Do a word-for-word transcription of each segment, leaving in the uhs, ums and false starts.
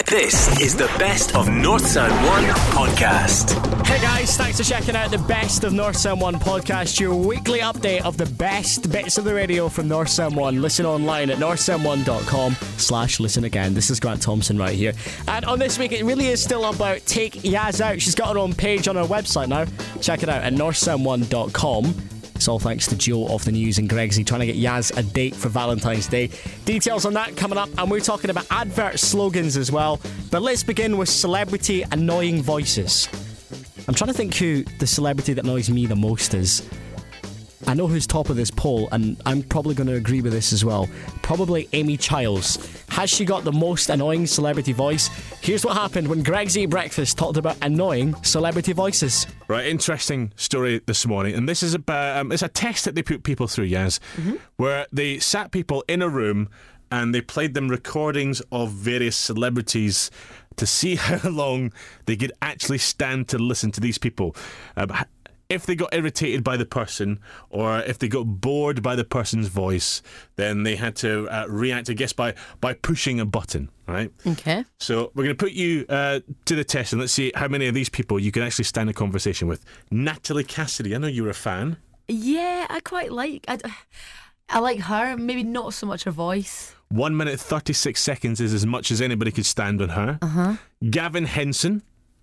This is the Best of North Sound one podcast. Hey guys, thanks for checking out the Best of North Sound one podcast, your weekly update of the best bits of the radio from North Sound one. Listen online at north sound one dot com slash listen again. This is Grant Thompson right here. And on this week, it really is still about Take Yaz Out. She's got her own page on her website now. Check it out at north sound one dot com. It's all thanks to Joe of the News and Gregsy trying to get Yaz a date for Valentine's Day. Details on that coming up, and we're talking about advert slogans as well. But let's begin with celebrity annoying voices. I'm trying to think who the celebrity that annoys me the most is. I know who's top of this poll, and I'm probably going to agree with this as well. Probably Amy Childs. Has she got the most annoying celebrity voice? Here's what happened when Gregsy Breakfast talked about annoying celebrity voices. Right, interesting story this morning, and this is about um, it's a test that they put people through, Yaz, mm-hmm. where they sat people in a room and they played them recordings of various celebrities to see how long they could actually stand to listen to these people. Um, If they got irritated by the person, or if they got bored by the person's voice, then they had to uh, react, I guess, by, by pushing a button, right? Okay. So we're going to put you uh, to the test, and let's see how many of these people you can actually stand a conversation with. Natalie Cassidy, I know you're a fan. Yeah, I quite like... I, I like her, maybe not so much her voice. One minute, thirty-six seconds is as much as anybody could stand on her. Uh-huh. Gavin Henson.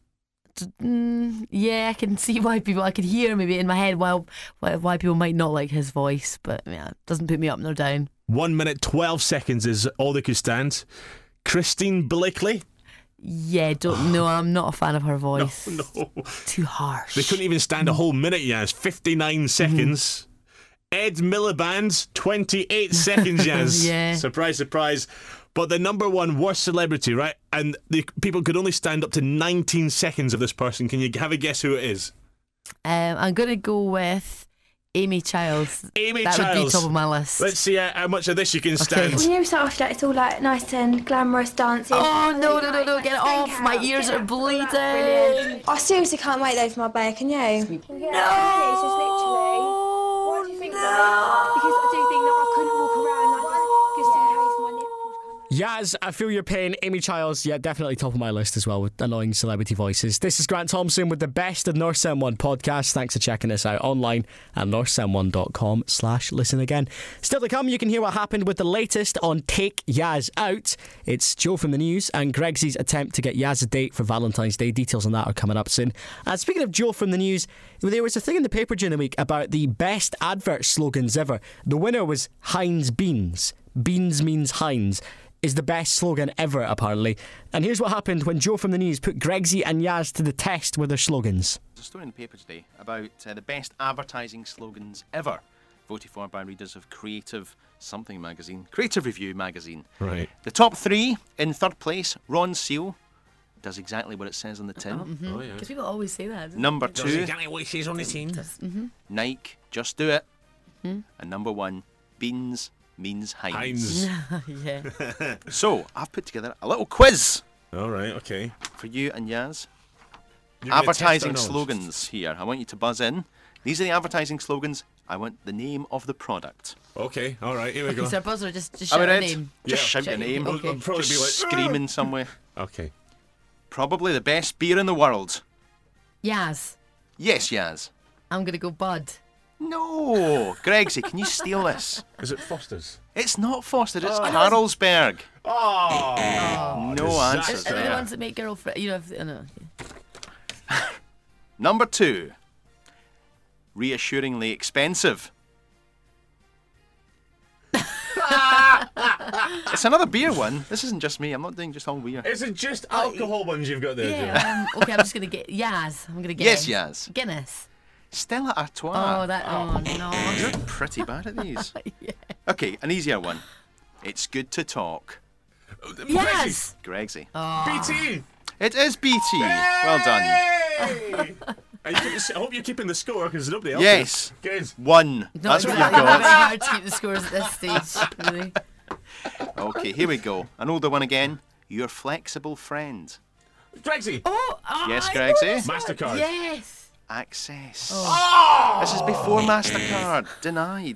Mm, yeah, I can see why people. I could hear maybe in my head why why, why people might not like his voice, but yeah, it doesn't put me up nor down. One minute twelve seconds is all they could stand. Christine Blakely. Yeah, don't know. I'm not a fan of her voice. No, no. Too harsh. They couldn't even stand a whole minute. Yaz, fifty-nine seconds. Mm. Ed Miliband, twenty-eight seconds. Yaz. Yeah. Surprise, surprise. But the number one worst celebrity, right? And the people could only stand up to nineteen seconds of this person. Can you have a guess who it is? Um, I'm going to go with Amy Childs. Amy that Childs. That would be top of my list. Let's see uh, how much of this you can stand. Okay. When you start off, like, it's all like nice and glamorous dancing. Oh, no, no, no, no, get it off. Out. My ears Get are bleeding. Brilliant. I seriously can't wait though for my bear, can you? No. It's just literally. Why do you think that? Because I do think that I couldn't walk around like this just in case my nipples come. Yaz, I feel your pain. Amy Childs, yeah, definitely top of my list as well with annoying celebrity voices. This is Grant Thompson with the Best of North Sound one podcast. Thanks for checking us out online at north sound one dot com slash listen again. Still to come, you can hear what happened with the latest on Take Yaz Out. It's Joe from the News and Gregsy's attempt to get Yaz a date for Valentine's Day. Details on that are coming up soon. And speaking of Joe from the News, there was a thing in the paper during the week about the best advert slogans ever. The winner was Heinz Beans. Beans means Heinz. Is the best slogan ever, apparently. And here's what happened when Joe from the News put Gregsy and Yaz to the test with their slogans. There's a story in the paper today about uh, the best advertising slogans ever, voted for by readers of Creative Something magazine, Creative Review magazine. Right. The top three, in third place, Ron Seal, does exactly what it says on the tin. Because mm-hmm. oh, yeah. people always say that. Number two, does exactly what it says on the tin. Mm-hmm. Nike, Just Do It. Mm-hmm. And number one, Beans means Heinz. Heinz. Yeah. So, I've put together a little quiz. All right, okay. For you and Yaz. You're Advertising slogans here. I want you to buzz in. These are the advertising slogans. I want the name of the product. Okay, all right, here we go. Is there a buzzer? Just, just Are shout we a ready? name. Just Yeah. shout your Shout name. your name. Okay. Probably Just be like, screaming somewhere. Okay. Probably the best beer in the world. Yaz. Yes, Yaz. I'm going to go Bud. No. Gregsy, can you steal this? Is it Foster's? It's not Foster, it's Oh. Carlsberg. Oh, No answer Are they the there. ones that make girlfriend? You know, if, I know. Number two. Reassuringly expensive. It's another beer one. This isn't just me. I'm not doing just all beer. Is it just alcohol ones you've got there, Joe? Yeah. Um, okay, I'm just going to get Yaz. I'm going to get Yes, Yaz. Guinness. Stella Artois. Oh, that. Oh, no. You're pretty bad at these. Yeah. Okay, an easier one. It's good to talk. Yes. Gregsy. Oh. B T! It is B T. Well done. Hey! And you keep- I hope you're keeping the score because nobody else Yes. is. Good. One. No, That's what exactly. you've Very got. hard to keep the scores at this stage. Really. Okay, here we go. An older one again. Your flexible friend. Gregsy! Oh, oh Yes, I know Gregsy? this one. MasterCard. Yes. Access. Oh! This is before MasterCard. Denied.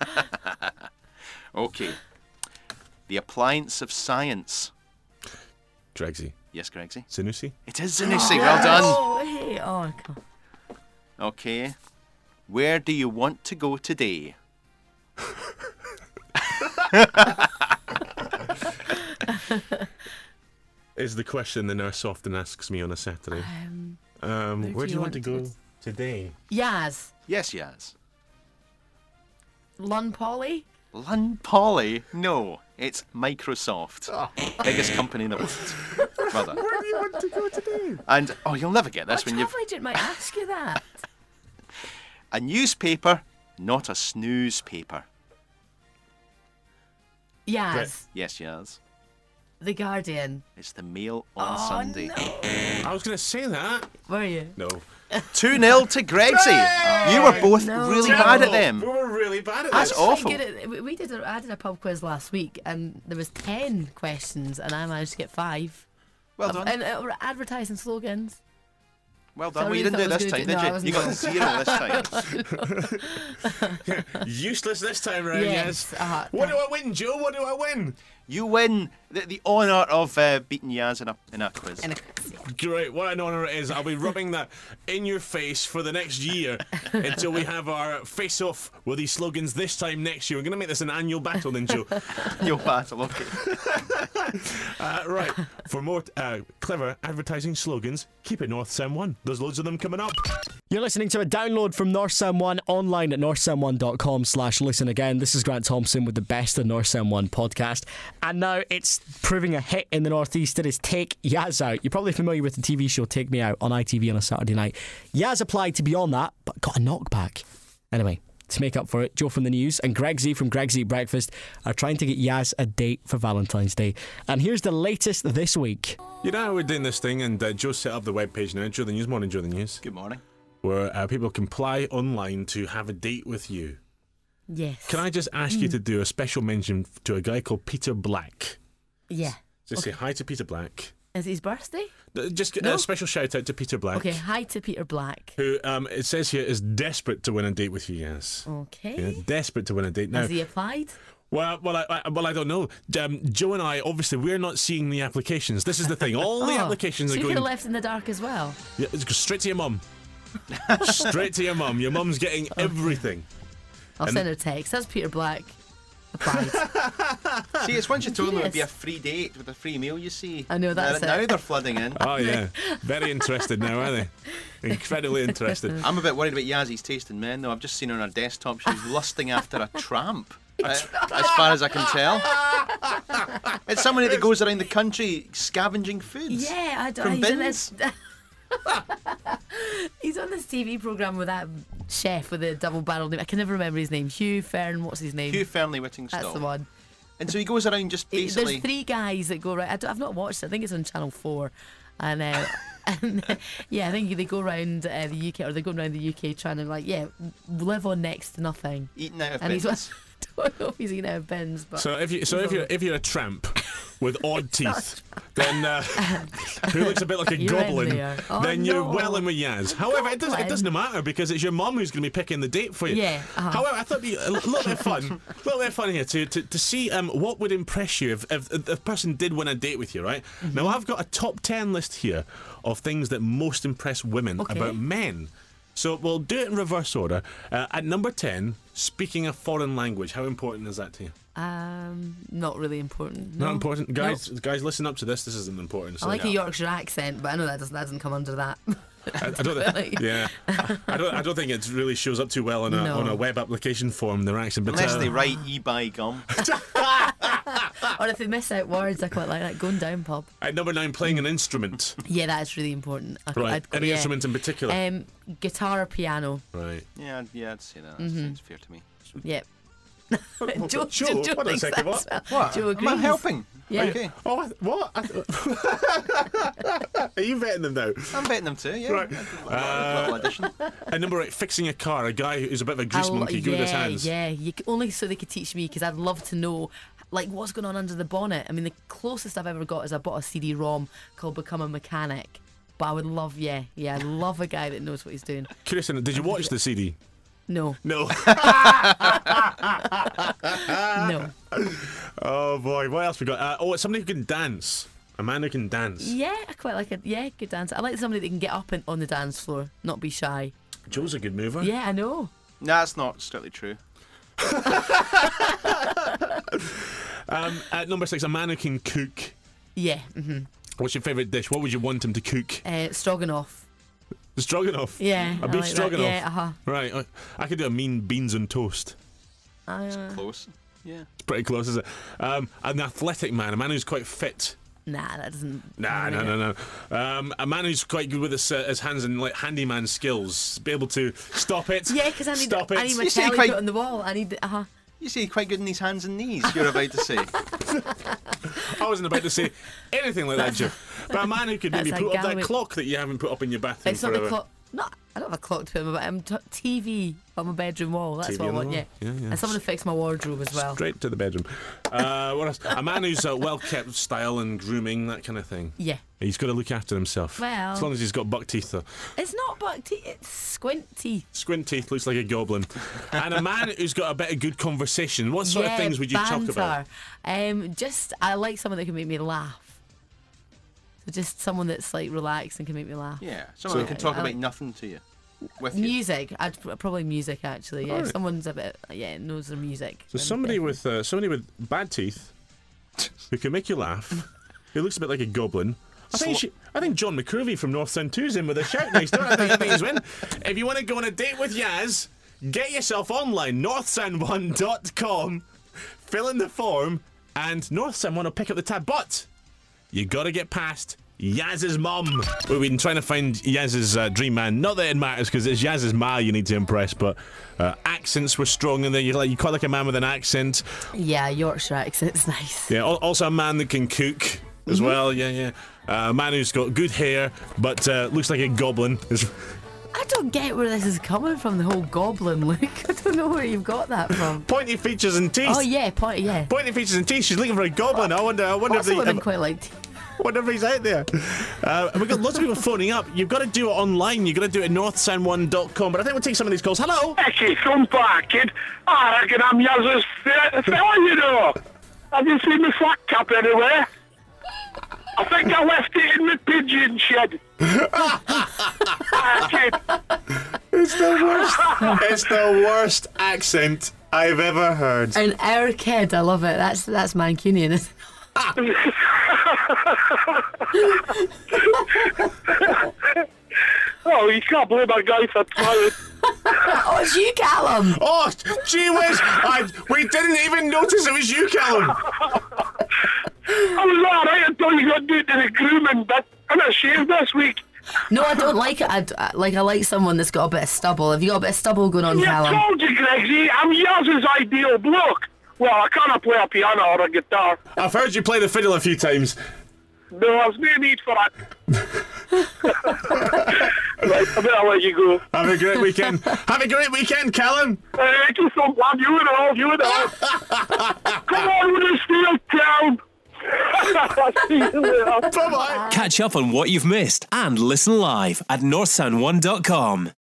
Okay. The appliance of science. Gregsy. Yes, Gregsy. Zanussi? It is Zanussi. Well done. Oh, hey. Oh, God. Okay. Where do you want to go today? Is the question the nurse often asks me on a Saturday. Um, Um, where where, do do you want to go go today? Yaz. Yes, Yaz. Lun Polly? Lun Poly? No, it's Microsoft. Biggest company in the world. Brother. Where do you want to go today? And, oh, you'll never get this What when you've... travel agent might ask you that? A newspaper, not a snooze paper. Yaz. Right. Yes, Yaz. The Guardian. It's the Mail on Oh, Sunday. no. I was going to say that. Were you? No. two nil to Gregsy. You were both no. really bad at them. We were really bad at That's this. Quite awful. good at- we- we did. A, I did a pub quiz last week, and there was ten questions, and I managed to get five. Well done. And uh, advertising slogans. Well done. Sorry, Well, you you didn't do it thought I this was time, gonna did do- you? no, I You got wasn't. zero this time. Useless this time round, Yes, yes. uh-huh. What do I win, Joe? What do I win? You win the, the honour of uh, beating Yaz in a, in a quiz. And a, Great, what an honour it is. I'll be rubbing that in your face for the next year until we have our face-off with these slogans this time next year. We're going to make this an annual battle then, Joe. You'll battle, okay. Uh, right, for more uh, clever advertising slogans, keep it North Sound one. There's loads of them coming up. You're listening to a download from North Sound one online at north sound one dot com slash listen again. This is Grant Thompson with the best of North Sound one podcast. And now it's proving a hit in the Northeast. It is Take Yaz Out. You're probably familiar with the T V show Take Me Out on I T V on a Saturday night. Yaz applied to be on that, but got a knockback. Anyway, to make up for it, Joe from the News and Gregsy from Greg's Eat Breakfast are trying to get Yaz a date for Valentine's Day. And here's the latest this week. You know how we're doing this thing, and uh, Joe set up the webpage now. Joe the News, morning, Joe the News, Good morning. where uh, people can apply online to have a date with you. yes. Can I just ask you to do a special mention to a guy called Peter Black? Yeah. Just say hi to Peter Black. Is it his birthday? Uh, Just No. a special shout out to Peter Black. Okay. Hi to Peter Black. Who um, it says here is desperate to win a date with you, yes. Okay. Yeah, desperate to win a date. Now, Has he applied? well, well, I, I, well, I don't know. Um, Joe and I, obviously, we're not seeing the applications. This is the thing. All the Oh, applications so are you going could have left in the dark as well. yeah, it's go straight to your mum. Straight to your mum. Your mum's getting everything. I'll And- send her a text. That's Peter Black. Applied. See, it's once you told them it would be a Yes. free date with a free meal, you see. I know, that's now, it. now they're flooding in. Oh yeah, very interested now, are they? Incredibly interested. I'm a bit worried about Yazzy's taste in men, though. I've just seen her on her desktop. She's lusting after a tramp. uh, as far as I can tell. It's somebody that goes around the country scavenging foods. Yeah, I don't. From He's in bins? this. He's on this T V program with that chef with a double barrel name. I can never remember his name. Hugh Fern. What's his name? Hugh Fernley Whittingstall. That's the one. And so he goes around just It- basically. There's three guys that go around. I don't, I've not watched it. I think it's on Channel Four, and. Uh, And uh, yeah, I think they go around uh, the U K, or they're going around the U K trying to like, yeah, live on next to nothing. Eating out of And he's bins. I don't know if he's eating out of bins, but So if you so he's if you're on- if you're a tramp with odd teeth, then uh, who looks a bit like a You're in goblin, there. Oh, then you're no. well in with Yaz. However, it doesn't it Goblin. doesn't matter because it's your mum who's going to be picking the date for you. Yeah, uh-huh. However, I thought it'd be a little bit of fun, a little bit of fun here to to, to see um what would impress you if if, if the person did win a date with you, right? Mm-hmm. Now I've got a top ten list here of things that most impress women Okay. about men. So we'll do it in reverse order. Uh, at number ten, speaking a foreign language. How important is that to you? um, not really important. Not No. important, No. guys. Guys, listen up to this. This isn't important. I So like a Yorkshire accent, but I know that doesn't that doesn't come under that. I, I don't. Really? Yeah, I don't. I don't think it really shows up too well on a No. on a web application form. Their accent, but Unless uh, they write e-buy gum. Or if they miss out words, I quite like that. Going down pub. at number nine, playing an instrument. Yeah, that's really important. I, Right. I'd- Any yeah. instrument in particular? Um, guitar or piano. right. Yeah, yeah, I'd say that. That Mm-hmm. seems fair to me. Yep. Joe, Joe, Joe, Joe, Joe hold on a thinks second, that's what? well. What? Joe Am I agrees. helping? Yeah. Okay. Oh, I- what? I- Are you vetting them now? I'm betting them too, yeah. Right. Little, Uh, little addition. At number eight, fixing a car. A guy who's a bit of a grease I'll- monkey, good with his yeah, hands. yeah. You, c- only so they could teach me because I'd love to know, like, what's going on under the bonnet. I mean, the closest I've ever got is I bought a C D-ROM called "Become a Mechanic." But I would love, yeah, yeah, I love a guy that knows what he's doing. Curious, did you watch the C D? No, No. no. Oh boy, what else we got? Uh, oh, it's somebody who can dance. A man who can dance. Yeah, I quite like it. Yeah, good dancer. I like somebody that can get up and, on the dance floor, not be shy. Joe's a good mover. Yeah, I know. No, that's not strictly true. Um, at number six, a man who can cook. Yeah. Mm-hmm. What's your favourite dish? What would you want him to cook? Uh, stroganoff. Stroganoff. Yeah. A I beef like stroganoff. That. Yeah. Uh huh. Right. I, I could do a mean beans and toast. Uh, Close. Yeah. It's pretty close, is it? Um, an athletic man, a man who's quite fit. nah, that doesn't. Nah, no, no, no. Um, a man who's quite good with his, uh, his hands and like handyman skills, be able to stop it. Yeah, because I need. stop I it. need my You say telly quite- put on the wall. I need. Uh huh. You say quite good in these hands and knees, you're about to say. I wasn't about to say anything like that, Joe. But a man who could maybe That's a put up that Galway- clock that you haven't put up in your bathroom It's not forever. the clock. No, I don't have a clock to put in my um, t- T V on my bedroom wall. That's T V what I on the want. wall. Yeah. Yeah, yeah. And someone to fix my wardrobe as well. Straight to the bedroom. Uh, what else? A man who's uh, well kept, style and grooming, that kind of thing. Yeah. He's got to look after himself. Well- as long as he's got buck teeth, though. It's not buck teeth. It's squint teeth. Squint teeth, looks like a goblin. And a man who's got a bit of good conversation. What sort yeah, of things would you banter. talk about? Um, just I like someone that can make me laugh. So just someone that's like relaxed and can make me laugh. Yeah, someone So- that can talk I about like- nothing to you. With you. Music, I'd pr- probably music actually. Yeah, if Alright. someone's a bit yeah knows their music. So then somebody definitely. with uh, somebody with bad teeth who can make you laugh, who looks a bit like a goblin. I think, you should, I think John McCurvey from North Sound two's in with a shout next door. I think, I think he's win. If you want to go on a date with Yaz, get yourself online, north sound one dot com, fill in the form, and North Sound one will pick up the tab. But you got to get past Yaz's mum. We've been trying to find Yaz's uh, dream man. Not that it matters because it's Yaz's ma you need to impress, but uh, accents were strong in there. You like you quite like a man with an accent. Yeah, Yorkshire accent's nice. Yeah, al- also a man that can cook as well. Yeah, yeah. Uh, a man who's got good hair but uh, looks like a goblin. Is- I don't get where this is coming from. The whole goblin look. I don't know where you've got that from. Pointy features and teeth. Oh yeah, point yeah. Pointy features and teeth. She's looking for a goblin. I wonder. I wonder Lots if of they. women I quite like. Tea. wonder if he's out there. Uh, and we've got lots of people phoning up. You've got to do it online. You've got to do it at north sound one dot com. But I think we'll take some of these calls. Hello. Becky, come back, kid. I reckon I'm Yaz's f- fella, you know. Have you seen my flat cap anywhere? I think I left it in the pigeon shed. Ah, kid. It's the worst. It's the worst accent I've ever heard. And our kid, I love it. That's that's Mancunian. Isn't it? Oh, you can't blame a guy for trying. Oh, it's you, Callum. Oh, gee whiz! I, we didn't even notice it was you, Callum. I was alright until you got down to the grooming bit. I'm ashamed this week. No, I don't like it. I'd, I, like I like someone that's got a bit of stubble. Have you got a bit of stubble going on, Yeah, Callum? told you, Gregsy. I'm Yaz's ideal bloke. Well, I can't play a piano or a guitar. I've heard you play the fiddle a few times. No, there's no need for that. Right, I better let you go. Have a great weekend. Have a great weekend, Callum. Uh, just some love, you and all, you and all. Come on with the steel town. See you later. Bye bye. Catch up on what you've missed and listen live at north sound one dot com.